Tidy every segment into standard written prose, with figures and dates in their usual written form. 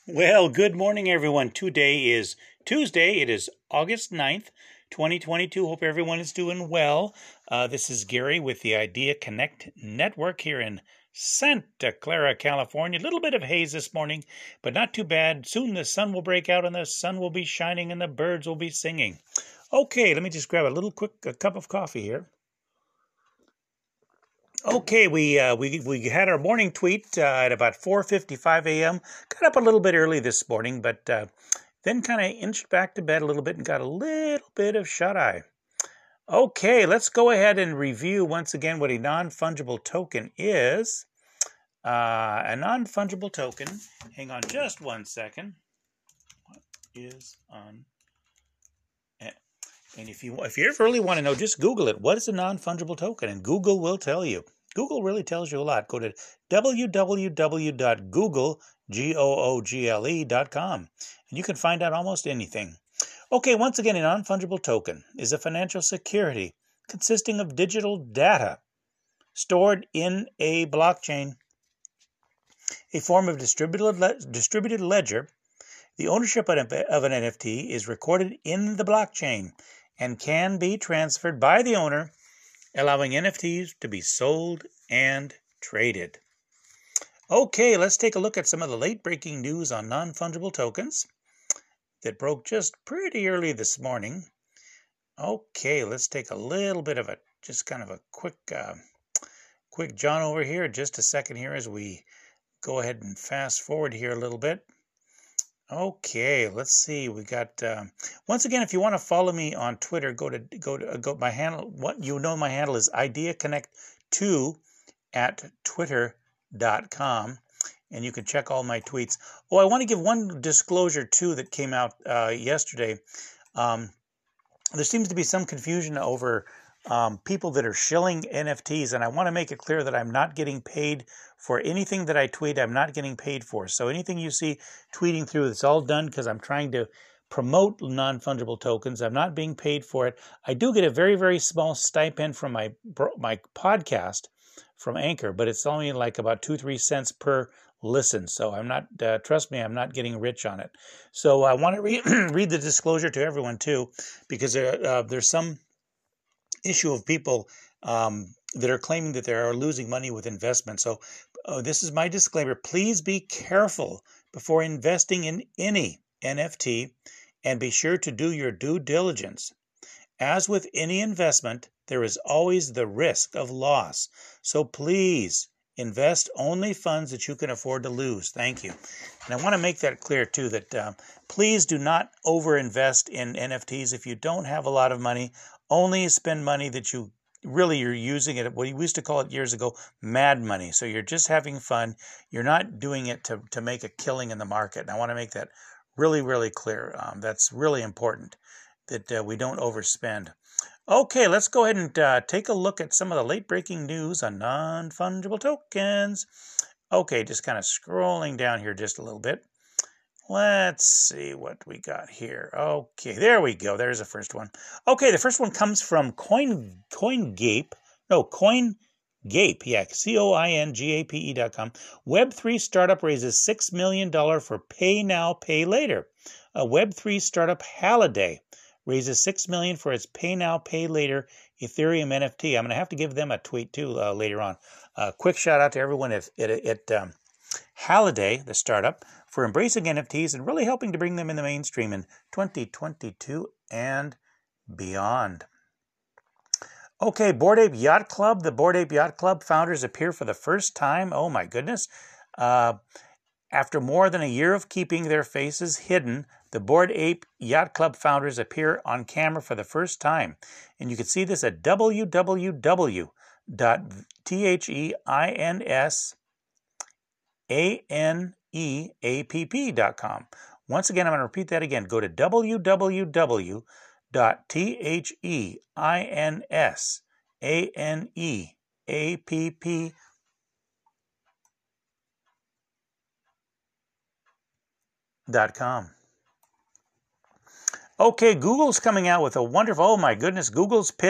Well, good morning, everyone. Today is Tuesday. It is August 9th, 2022. Hope everyone is doing well. This is Gary with the Idea Connect Network here in Santa Clara, California. A little bit of haze this morning, but not too bad. Soon the sun will break out and the sun will be shining and the birds will be singing. Okay, let me just grab a little quick cup of coffee here. Okay, we had our morning tweet at about 4:55 a.m. Got up a little bit early this morning, but then kind of inched back to bed a little bit and got a little bit of shut-eye. Okay, let's go ahead and review once again what a non-fungible token is. A non-fungible token, hang on just one second. What is on? And if you ever really want to know, just Google it. What is a non-fungible token? And Google will tell you. Google really tells you a lot. Go to www.google.com and you can find out almost anything. Okay, once again, a non-fungible token is a financial security consisting of digital data stored in a blockchain, a form of distributed ledger. The ownership of an NFT is recorded in the blockchain and can be transferred by the owner, allowing NFTs to be sold and traded. Okay, let's take a look at some of the late-breaking news on non-fungible tokens that broke just pretty early this morning. Okay, let's take a little bit of just kind of a quick John over here. Just a second here as we go ahead and fast forward here a little bit. Okay, let's see. We got once again. If you want to follow me on Twitter, go my handle. My handle is IdeaConnect2 at twitter.com, and you can check all my tweets. Oh, I want to give one disclosure too that came out yesterday. There seems to be some confusion over people that are shilling NFTs, and I want to make it clear that I'm not getting paid for anything that I tweet. I'm not getting paid for. So anything you see tweeting through, it's all done because I'm trying to promote non-fungible tokens. I'm not being paid for it. I do get a very, very small stipend from my podcast from Anchor, but it's only like about 2-3 cents per listen. So I'm not, trust me, I'm not getting rich on it. So I want to read the disclosure to everyone too, because there's some issue of people that are claiming that they are losing money with investment. So this is my disclaimer. Please be careful before investing in any NFT and be sure to do your due diligence. As with any investment, there is always the risk of loss. So please invest only funds that you can afford to lose. Thank you. And I want to make that clear too, that please do not overinvest in NFTs. If you don't have a lot of money, only spend money that you're using it, what we used to call it years ago, mad money. So you're just having fun. You're not doing it to make a killing in the market. And I want to make that really, really clear. That's really important that we don't overspend. Okay, let's go ahead and take a look at some of the late-breaking news on non-fungible tokens. Okay, just kind of scrolling down here just a little bit. Let's see what we got here. Okay, there we go. There's the first one. Okay, the first one comes from CoinGape. Yeah, CoinGape.com. Web3 startup raises $6 million for pay now, pay later. A Web3 startup, Halliday, raises $6 million for its pay now, pay later Ethereum NFT. I'm going to have to give them a tweet too later on. Quick shout out to everyone at Halliday, the startup, for embracing NFTs and really helping to bring them in the mainstream in 2022 and beyond. Okay, Bored Ape Yacht Club. The Bored Ape Yacht Club founders appear for the first time. Oh my goodness. After more than a year of keeping their faces hidden, the Bored Ape Yacht Club founders appear on camera for the first time. And you can see this at www.theapp.com. Once again, I'm going to repeat that again. Go to www.theapp.com. Okay, Google's coming out with a wonderful, oh my goodness, Google's pitch.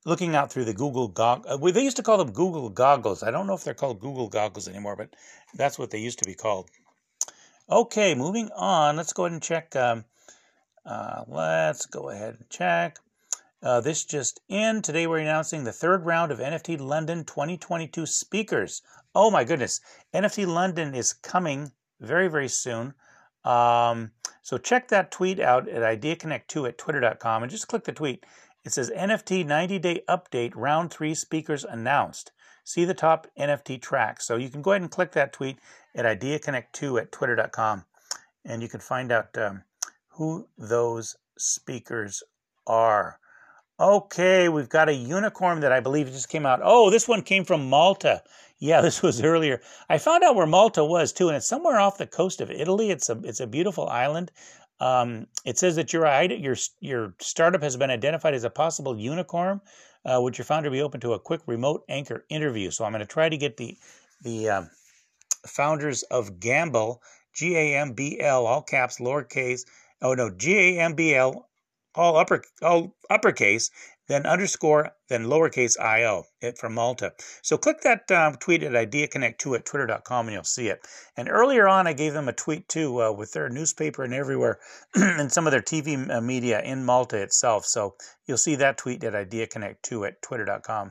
looking out through the Google goggles. They used to call them Google goggles. I don't know if they're called Google goggles anymore, but that's what they used to be called. Okay, moving on. Let's go ahead and check. Let's go ahead and check. This just in. Today we're announcing the third round of NFT London 2022 speakers. Oh my goodness. NFT London is coming very, very soon. So check that tweet out at IdeaConnect2 at twitter.com and just click the tweet. It says NFT 90-day update, round 3 speakers announced. See the top NFT tracks. So you can go ahead and click that tweet at IdeaConnect2 at twitter.com and you can find out who those speakers are. Okay, we've got a unicorn that I believe just came out. Oh, this one came from Malta. Yeah, this was earlier. I found out where Malta was too, and it's somewhere off the coast of Italy. It's a beautiful island. It says that your startup has been identified as a possible unicorn. Would your founder be open to a quick remote anchor interview? So I'm going to try to get the founders of Gambl, Gambl, all caps, lowercase. Oh no, Gambl, all uppercase, then underscore, then lowercase IO from Malta. So click that tweet at IdeaConnect2 at twitter.com and you'll see it. And earlier on, I gave them a tweet too with their newspaper and everywhere and some of their TV media in Malta itself. So you'll see that tweet at IdeaConnect2 at twitter.com.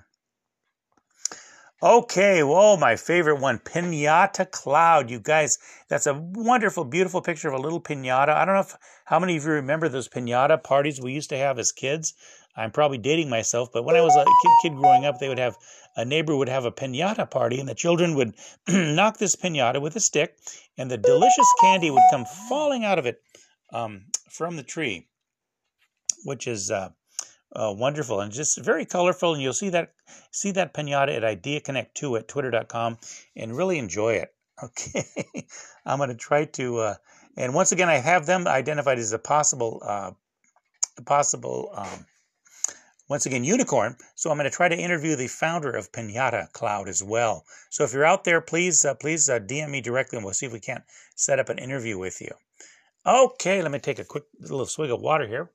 Okay, whoa, my favorite one, Pinata Cloud. You guys, that's a wonderful, beautiful picture of a little pinata. I don't know how many of you remember those pinata parties we used to have as kids. I'm probably dating myself, but when I was a kid growing up, a neighbor would have a pinata party, and the children would knock this pinata with a stick, and the delicious candy would come falling out of it from the tree, which is wonderful and just very colorful. And you'll see that pinata at IdeaConnect2 at twitter.com and really enjoy it. Okay, I'm going to try to, and once again, I have them identified as a possible, once again, unicorn. So I'm going to try to interview the founder of Pinata Cloud as well. So if you're out there, please DM me directly and we'll see if we can't set up an interview with you. Okay, let me take a quick little swig of water here.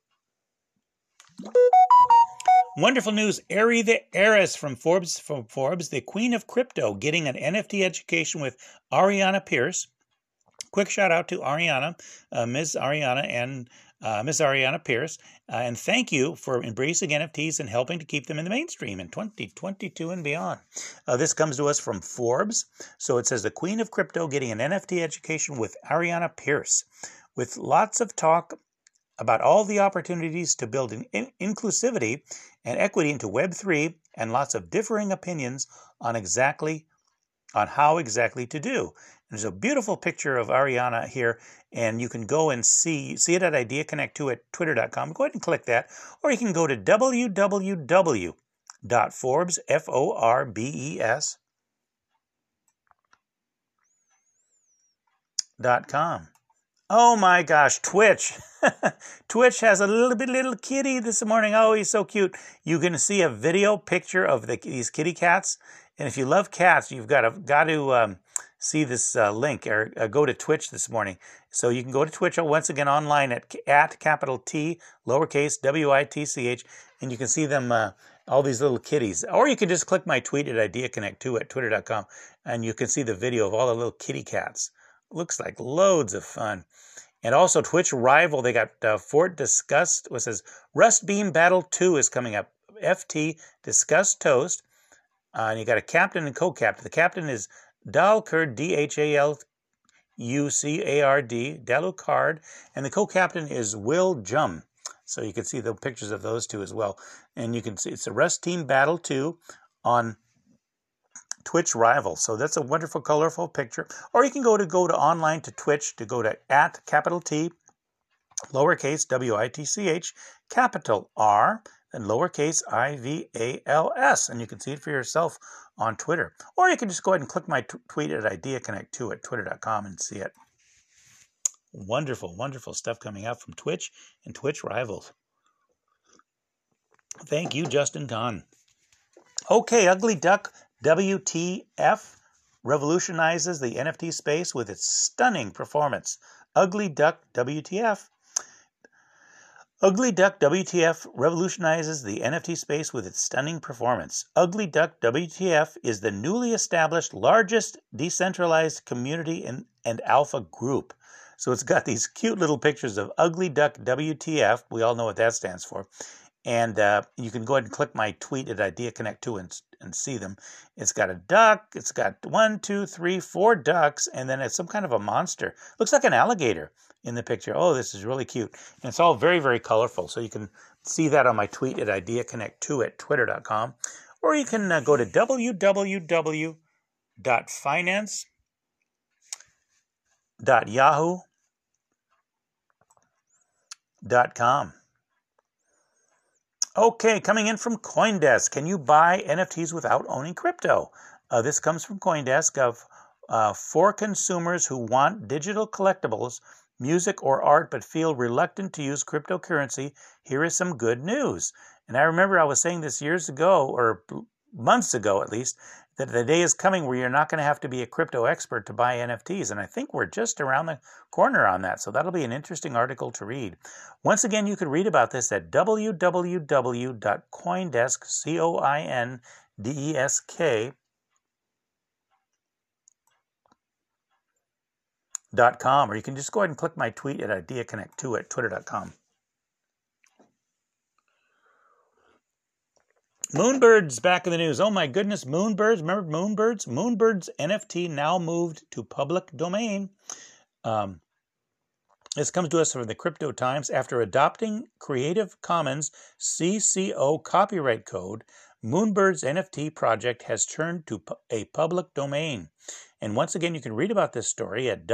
Wonderful news. Ari the Heiress from Forbes, the queen of crypto, getting an NFT education with Ariana Pierce. Quick shout out to Ariana, Ms. Ariana Pierce, and thank you for embracing NFTs and helping to keep them in the mainstream in 2022 and beyond. This comes to us from Forbes. So it says the queen of crypto getting an NFT education with Ariana Pierce, with lots of talk about all the opportunities to build inclusivity and equity into Web3 and lots of differing opinions on how exactly to do. There's a beautiful picture of Ariana here, and you can go and see it at IdeaConnect2 at twitter.com. Go ahead and click that, or you can go to www.forbes.com. Oh my gosh, Twitch. Twitch has a little kitty this morning. Oh, he's so cute. You can see a video picture of these kitty cats. And if you love cats, you've got to see this link or go to Twitch this morning. So you can go to Twitch once again online at capital T, lowercase WITCH, and you can see them, all these little kitties. Or you can just click my tweet at IdeaConnect2 at twitter.com, and you can see the video of all the little kitty cats. Looks like loads of fun. And also Twitch Rival, they got Fort Disgust, what says Rust Beam Battle 2 is coming up. FT Disgust Toast. And you got a captain and co-captain. The captain is Dalcard, Dhalucard, Dalukard, and the co-captain is Will Jum. So you can see the pictures of those two as well. And you can see it's a Rust Team Battle 2 on Twitch Rival. So that's a wonderful, colorful picture. Or you can go to online to Twitch to go to at capital T, lowercase WITCH, capital R, and lowercase IVALS. And you can see it for yourself on Twitter. Or you can just go ahead and click my tweet at IdeaConnect2 at twitter.com and see it. Wonderful, wonderful stuff coming out from Twitch and Twitch Rivals. Thank you, Justin Kahn. Okay, Ugly Duck WTF revolutionizes the NFT space with its stunning performance. Ugly Duck WTF. Ugly Duck WTF revolutionizes the NFT space with its stunning performance. Ugly Duck WTF is the newly established largest decentralized community and alpha group. So it's got these cute little pictures of Ugly Duck WTF. We all know what that stands for. And you can go ahead and click my tweet at IdeaConnect2 and see them. It's got a duck. It's got 1, 2, 3, 4 ducks. And then it's some kind of a monster. Looks like an alligator in the picture. Oh, this is really cute. And it's all very, very colorful. So you can see that on my tweet at IdeaConnect2 at twitter.com. Or you can go to www.finance.yahoo.com. Okay, coming in from CoinDesk. Can you buy NFTs without owning crypto? This comes from CoinDesk for consumers who want digital collectibles, music, or art but feel reluctant to use cryptocurrency. Here is some good news. And I remember I was saying this years ago, or months ago at least, that the day is coming where you're not going to have to be a crypto expert to buy NFTs. And I think we're just around the corner on that. So that'll be an interesting article to read. Once again, you can read about this at www.coindesk.com, or you can just go ahead and click my tweet at IdeaConnect2 at twitter.com. Moonbirds back in the news. Oh my goodness, Moonbirds. Remember Moonbirds? Moonbirds NFT now moved to public domain. This comes to us from the Crypto Times. After adopting Creative Commons CC0 copyright code, Moonbirds NFT project has turned to a public domain. And once again, you can read about this story at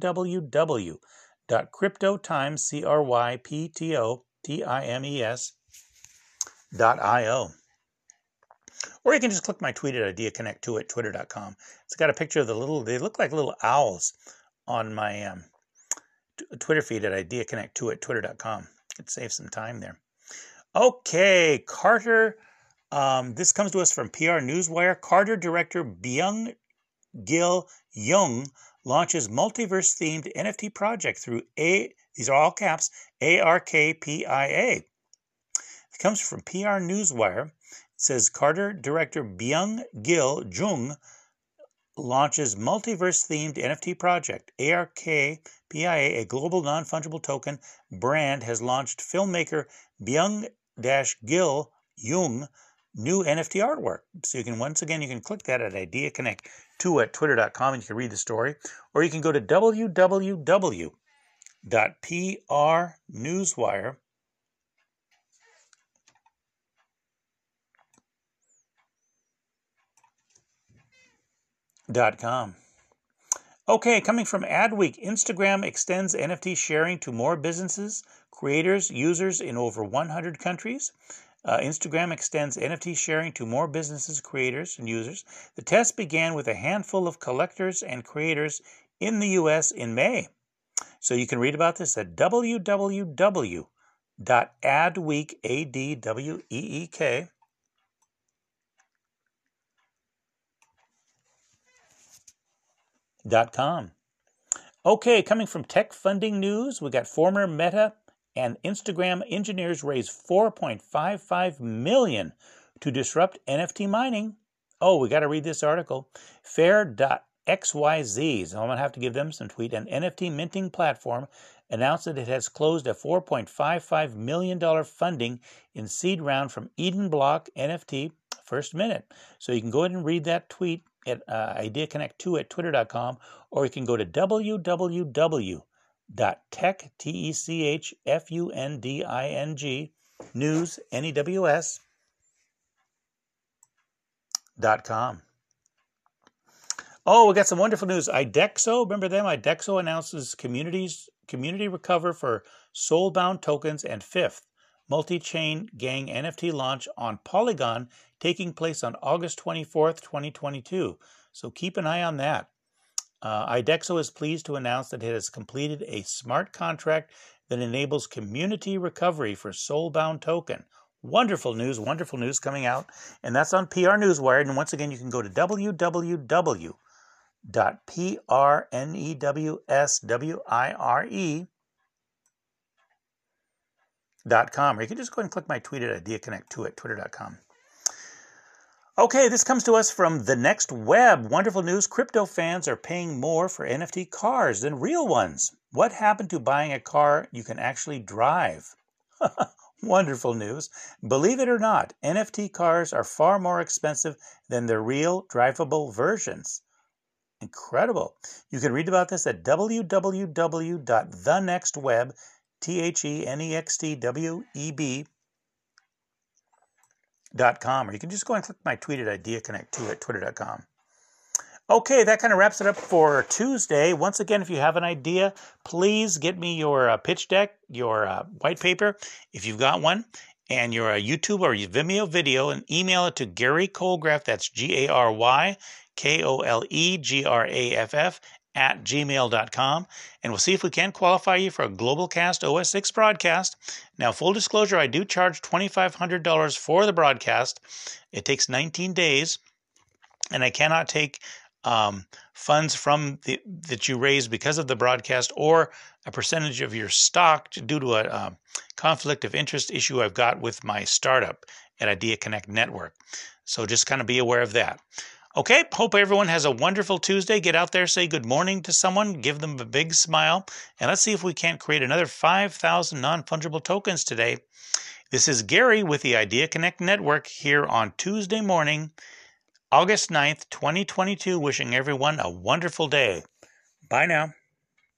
www.cryptotimes.io. Or you can just click my tweet at IdeaConnect2 at twitter.com. It's got a picture of they look like little owls on my Twitter feed at IdeaConnect2 at twitter.com. Could save some time there. Okay, Carter. This comes to us from PR Newswire. Carter director Byung-Gil Jung launches multiverse-themed NFT project through these are all caps, ARKPIA. It comes from PR Newswire. It says Carter director Byung-Gil Jung launches multiverse-themed NFT project. ARKPIA, a global non-fungible token brand, has launched filmmaker Byung-Gil Jung new NFT artwork. So you can, once again, you can click that at IdeaConnect2 at twitter.com and you can read the story. Or you can go to www.prnewswire.com. Okay, coming from Adweek, Instagram extends NFT sharing to more businesses, creators, users in over 100 countries. Instagram extends NFT sharing to more businesses, creators, and users. The test began with a handful of collectors and creators in the U.S. in May. So you can read about this at www.adweek.com. Okay, coming from tech funding news, we got former Meta and Instagram engineers raise $4.55 million to disrupt NFT mining. Oh, we got to read this article. Fair.xyz, so I'm going to have to give them some tweet. An NFT minting platform announced that it has closed a $4.55 million funding in seed round from Eden Block NFT First Minute. So you can go ahead and read that tweet at IdeaConnect2 at twitter.com, or you can go to www.techfunding news.com. Oh, we got some wonderful news. IDEXO, remember them? IDEXO announces community recover for soulbound tokens and fifth multi-chain gang NFT launch on Polygon, taking place on August 24th, 2022. So keep an eye on that. IDEXO is pleased to announce that it has completed a smart contract that enables community recovery for soulbound token. Wonderful news coming out. And that's on PR Newswire. And once again, you can go to www.prnewswire.com. or you can just go ahead and click my tweet at IdeaConnect2 at twitter.com. Okay, this comes to us from The Next Web. Wonderful news. Crypto fans are paying more for NFT cars than real ones. What happened to buying a car you can actually drive? Wonderful news. Believe it or not, NFT cars are far more expensive than the real drivable versions. Incredible. You can read about this at www.thenextweb, TheNextWeb.com, or you can just go and click my tweet at IdeaConnect2 at twitter.com. Okay, that kind of wraps it up for Tuesday. Once again, if you have an idea, please get me your pitch deck, your white paper, if you've got one, and your YouTube or your Vimeo video, and email it to Gary Kolgraff, that's GaryKolegraff at gmail.com, and we'll see if we can qualify you for a GlobalCast OS 6 broadcast. Now, full disclosure, I do charge $2,500 for the broadcast. It takes 19 days, and I cannot take funds from that you raise because of the broadcast or a percentage of your stock due to a conflict of interest issue I've got with my startup at Idea Connect Network. So just kind of be aware of that. Okay, hope everyone has a wonderful Tuesday. Get out there, say good morning to someone, give them a big smile, and let's see if we can't create another 5,000 non-fungible tokens today. This is Gary with the Idea Connect Network here on Tuesday morning, August 9th, 2022, wishing everyone a wonderful day. Bye now.